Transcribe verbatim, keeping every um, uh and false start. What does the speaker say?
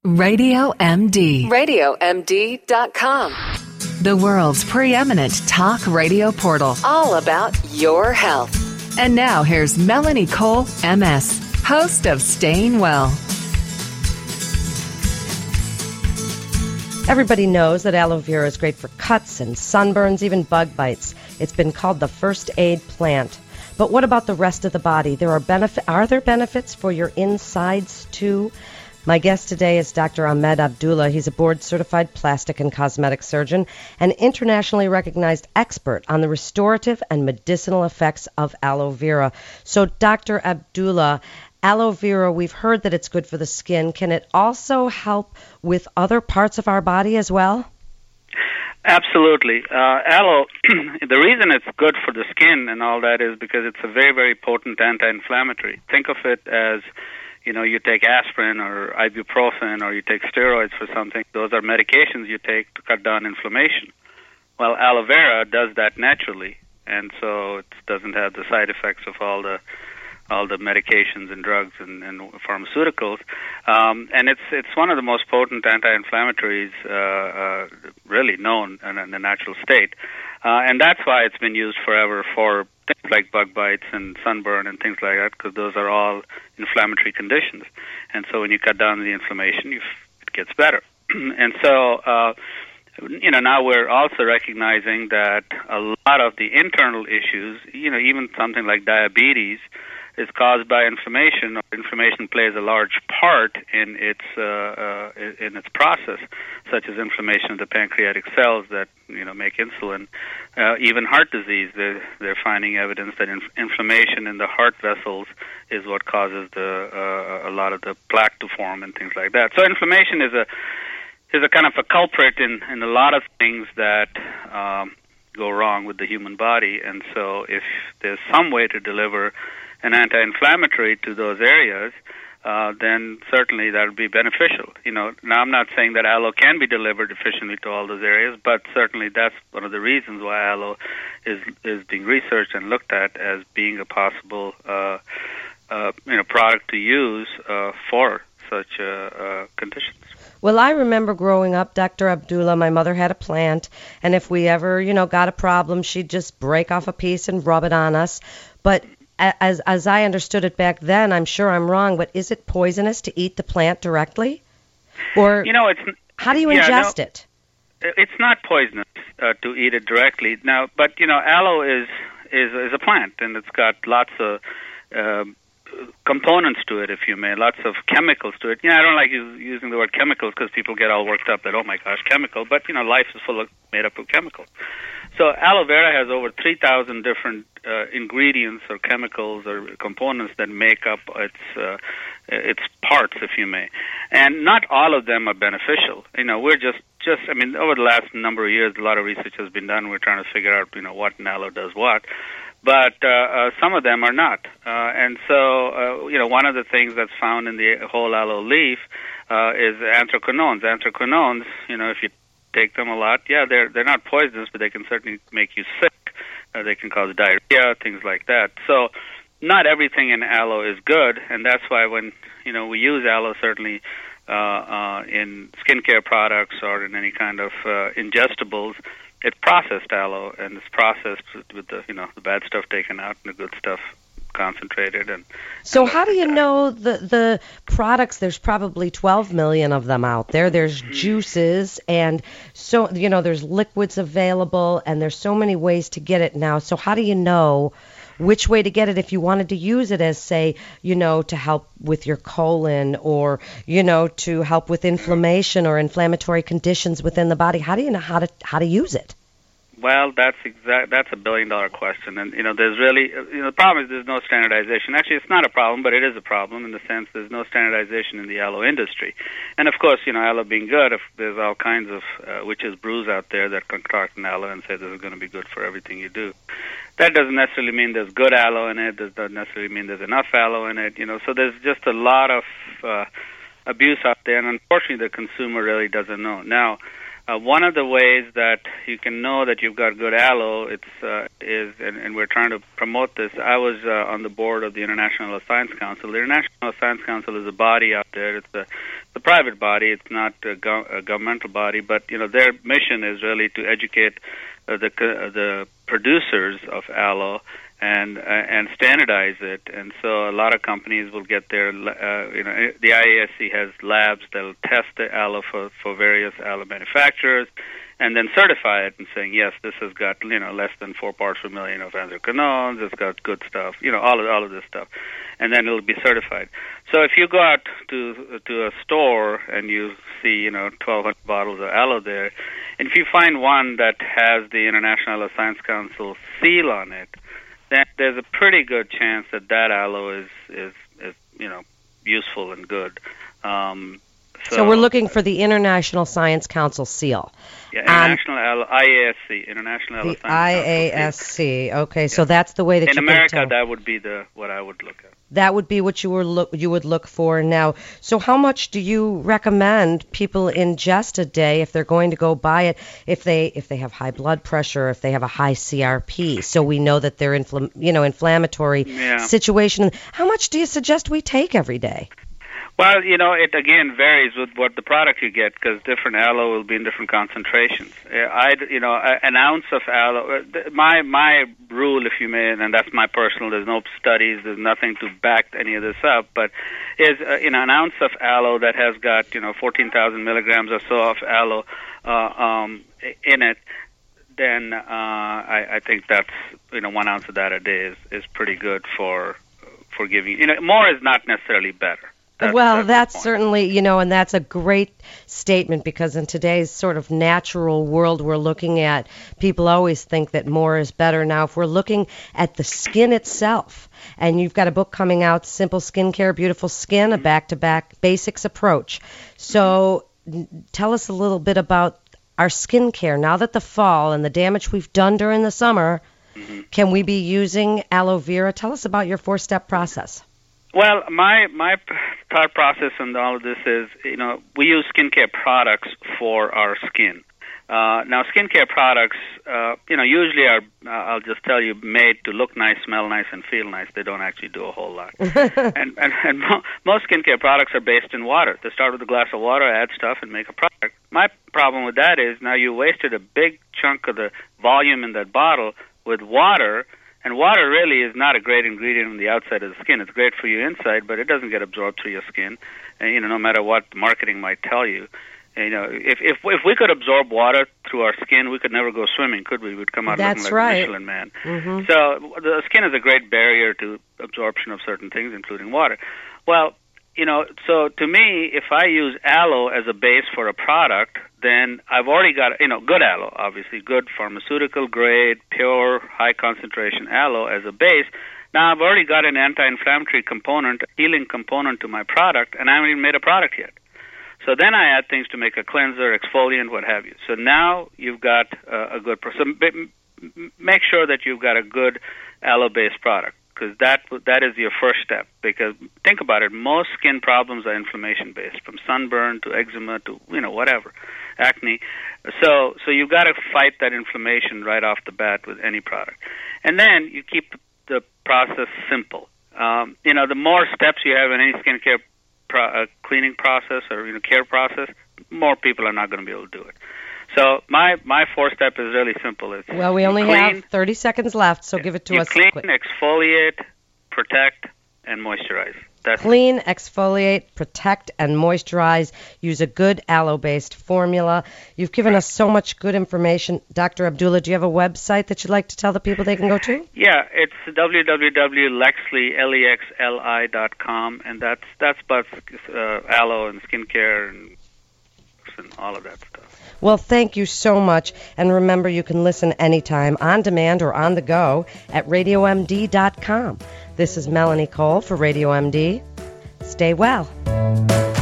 Radio M D. radio m d dot com. The world's preeminent talk radio portal. All about your health. And now here's Melanie Cole, M S, host of Staying Well. Everybody knows that aloe vera is great for cuts and sunburns, even bug bites. It's been called the first aid plant. But what about the rest of the body? There are benefit. Are there benefits for your insides too? My guest today is Doctor Ahmed Abdullah. He's a board-certified plastic and cosmetic surgeon and internationally recognized expert on the restorative and medicinal effects of aloe vera. So, Doctor Abdullah, aloe vera, we've heard that it's good for the skin. Can it also help with other parts of our body as well? Absolutely. Uh, aloe, the reason it's good for the skin and all that is because it's a very, very potent anti-inflammatory. Think of it as, you know, you take aspirin or ibuprofen or you take steroids for something. Those are medications you take to cut down inflammation. Well, aloe vera does that naturally, and so it doesn't have the side effects of all the all the medications and drugs and, and pharmaceuticals. Um, and it's it's one of the most potent anti-inflammatories uh, uh, really known in, in the natural state. Uh, and that's why it's been used forever for things like bug bites and sunburn and things like that, because those are all inflammatory conditions. And so when you cut down the inflammation, you f- it gets better. And so, uh, you know, now we're also recognizing that a lot of the internal issues, you know, even something like diabetes, is caused by inflammation. Inflammation plays a large part in its uh, uh, in its process, such as inflammation of the pancreatic cells that you know make insulin. Uh, even heart disease, they're, they're finding evidence that inf- inflammation in the heart vessels is what causes the uh, a lot of the plaque to form and things like that. So inflammation is a is a kind of a culprit in, in a lot of things that um, go wrong with the human body. And so if there's some way to deliver an anti-inflammatory to those areas, uh, then certainly that would be beneficial. You know, now I'm not saying that aloe can be delivered efficiently to all those areas, but certainly that's one of the reasons why aloe is is being researched and looked at as being a possible uh, uh, you know product to use uh, for such uh, uh, conditions. Well, I remember growing up, Doctor Abdullah, my mother had a plant, and if we ever, you know, got a problem, she'd just break off a piece and rub it on us. But As as I understood it back then, I'm sure I'm wrong, but is it poisonous to eat the plant directly? Or you know, it's how do you yeah, ingest no, it? It's not poisonous uh, to eat it directly. Now, but you know, aloe is is is a plant, and it's got lots of uh, components to it, if you may, lots of chemicals to it. You know, I don't like use, using the word chemicals because people get all worked up that, oh my gosh, chemical. But you know, life is full of made up of chemicals. So aloe vera has over three thousand different uh, ingredients or chemicals or components that make up its uh, its parts, if you may. And not all of them are beneficial. You know, we're just, just, I mean, over the last number of years, a lot of research has been done. We're trying to figure out, you know, what in aloe does what. But uh, uh, some of them are not. Uh, and so, uh, you know, one of the things that's found in the whole aloe leaf uh, is anthraquinones. Anthraquinones, you know, if you take them a lot, yeah, they're they're not poisonous, but they can certainly make you sick. Uh, they can cause diarrhea, things like that. So not everything in aloe is good, and that's why when, you know, we use aloe certainly uh, uh, in skincare products or in any kind of uh, ingestibles, it's processed aloe, and it's processed with the, you know, the bad stuff taken out and the good stuff concentrated. And so and how do you that. know the the products? There's probably twelve million of them out there. There's Mm-hmm. juices, and so, you know, there's liquids available, and there's so many ways to get it now. So how do you know which way to get it if you wanted to use it as, say, you know, to help with your colon, or, you know, to help with inflammation or inflammatory conditions within the body? How do you know how to how to use it? Well, that's exact. That's a billion-dollar question, and you know, there's really, you know, the problem is there's no standardization. Actually, it's not a problem, but it is a problem in the sense there's no standardization in the aloe industry. And of course, you know, aloe being good, if there's all kinds of uh, witches' brews out there that concoct an aloe and say this is going to be good for everything you do. That doesn't necessarily mean there's good aloe in it. That doesn't necessarily mean there's enough aloe in it. You know, so there's just a lot of uh, abuse out there, and unfortunately, the consumer really doesn't know. Now, Uh, one of the ways that you can know that you've got good aloe, it's uh, is, and, and we're trying to promote this. I was uh, on the board of the International Science Council. The International Science Council is a body out there. It's a the private body. It's not a, go- a governmental body, but you know their mission is really to educate uh, the uh, the producers of aloe and uh, and standardize it. And so a lot of companies will get their, uh, you know, the I A S C has labs that'll test the aloe for, for various aloe manufacturers and then certify it and saying, yes, this has got, you know, less than four parts per million of anthraquinones, it's got good stuff, you know, all of, all of this stuff. And then it'll be certified. So if you go out to to a store and you see, you know, twelve hundred bottles of aloe there, and if you find one that has the International Aloe Science Council seal on it, then there's a pretty good chance that that aloe is, is, is you know, useful and good. Um, so, so we're looking for the International Science Council seal. Yeah, International um, Aloe, I A S C, International Aloe Science Council. I A S C. Okay, yeah. So that's the way that in you America, can tell. that would be the what I would look at. That would be what you were look you would look for now. So how much do you recommend people ingest a day if they're going to go buy it? If they if they have high blood pressure, if they have a high C R P, so we know that they're infl- you know inflammatory yeah. situation. How much do you suggest we take every day? Well, you know, it again varies with what the product you get because different aloe will be in different concentrations. I, you know, an ounce of aloe. My my rule, if you may, and that's my personal. There's no studies. There's nothing to back any of this up. But is uh, you know an ounce of aloe that has got you know fourteen thousand milligrams or so of aloe uh, um, in it. Then uh, I, I think that's you know one ounce of that a day is, is pretty good for for giving. You know, more is not necessarily better. That's, well, that's, that's certainly, you know, and that's a great statement because in today's sort of natural world we're looking at, people always think that more is better. Now, if we're looking at the skin itself, and you've got a book coming out, Simple Skincare, Beautiful Skin, a back-to-back basics approach. So tell us a little bit about our skincare. Now that the fall and the damage we've done during the summer, mm-hmm. can we be using aloe vera? Tell us about your four-step process. Well, my my thought process in all of this is, you know, we use skincare products for our skin. Uh, now, skincare products, uh, you know, usually are, uh, I'll just tell you, made to look nice, smell nice, and feel nice. They don't actually do a whole lot. and and, and mo- most skincare products are based in water. They start with a glass of water, add stuff, and make a product. My problem with that is now you wasted a big chunk of the volume in that bottle with water. And water really is not a great ingredient on the outside of the skin. It's great for you inside, but it doesn't get absorbed through your skin. And, you know, no matter what marketing might tell you, and, you know, if if if we could absorb water through our skin, we could never go swimming, could we? We'd come out That's looking like right. a Michelin Man. Mm-hmm. So the skin is a great barrier to absorption of certain things, including water. Well, you know, so to me, if I use aloe as a base for a product, then I've already got, you know, good aloe, obviously, good pharmaceutical grade, pure, high concentration aloe as a base. Now I've already got an anti-inflammatory component, a healing component to my product, and I haven't even made a product yet. So then I add things to make a cleanser, exfoliant, what have you. So now you've got uh, a good, so make sure that you've got a good aloe-based product. Because that that is your first step. Because think about it, most skin problems are inflammation based, from sunburn to eczema to you know whatever, acne. So so you've got to fight that inflammation right off the bat with any product, and then you keep the, the process simple. Um, you know, the more steps you have in any skincare pro- uh, cleaning process or you know care process, more people are not going to be able to do it. So my, my four-step is really simple. It's well, we only clean, have thirty seconds left, so give it to you us clean, quick. exfoliate, protect, and moisturize. That's Clean, exfoliate, protect, and moisturize. Use a good aloe-based formula. You've given us so much good information. Doctor Abdullah, do you have a website that you'd like to tell the people they can go to? Yeah, it's w w w dot lexli, L E X L I dot com, and that's, that's about uh, aloe and skincare and, and all of that stuff. Well, thank you so much. And remember, you can listen anytime, on demand or on the go, at radio m d dot com. This is Melanie Cole for Radio M D. Stay well.